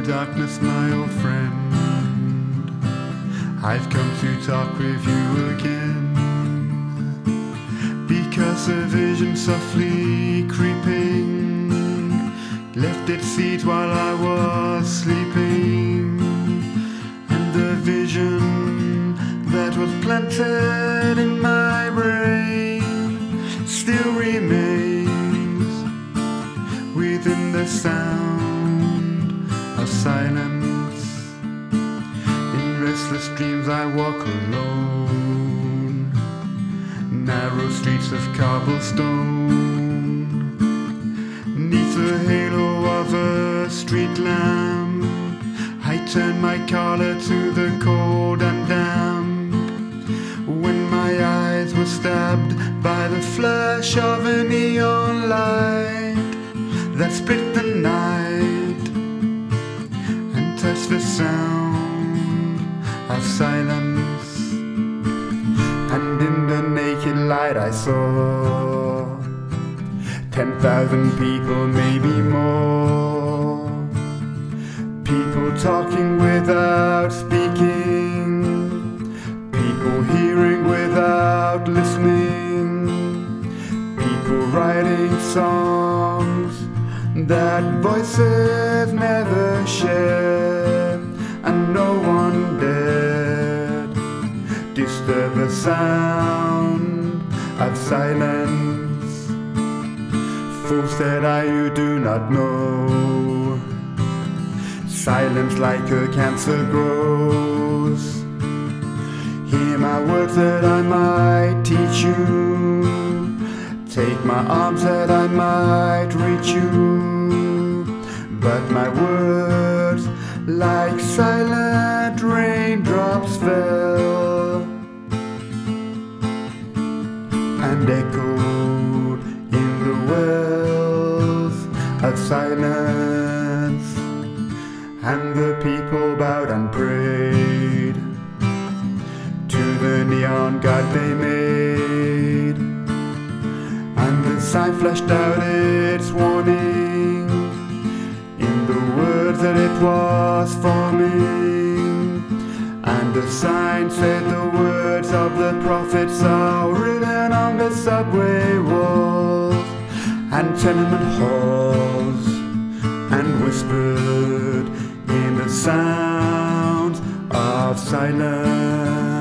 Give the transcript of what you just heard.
darkness, my old friend, I've come to talk with you again, because a vision softly creeping left its seat while I was sleeping, and the vision that was planted in my brain still remains within the sound of silence. In restless dreams I walk alone, narrow streets of cobblestone, neath the halo of a street lamp I turn my collar to the cold and damp. When my eyes were stabbed by the flash of a neon light that split the night and touched the sound of silence, and in the naked light I saw 10,000 people, maybe more, people talking without speaking, people hearing without listening, people writing songs that voices never shared, and no one dared disturb the sound of silence. Fools said I, you do not know, silence like a cancer grows. Hear my words that I might teach you, take my arms that I might reach you, but my words like silent raindrops fell and echoed in the wells of silence, and the people bowed and prayed to the neon god they made, and the sign flashed out its warning in the words that it was forming, and the sign said the words of the prophets are written on the subway walls and tenement halls, and whispered in the sound of silence.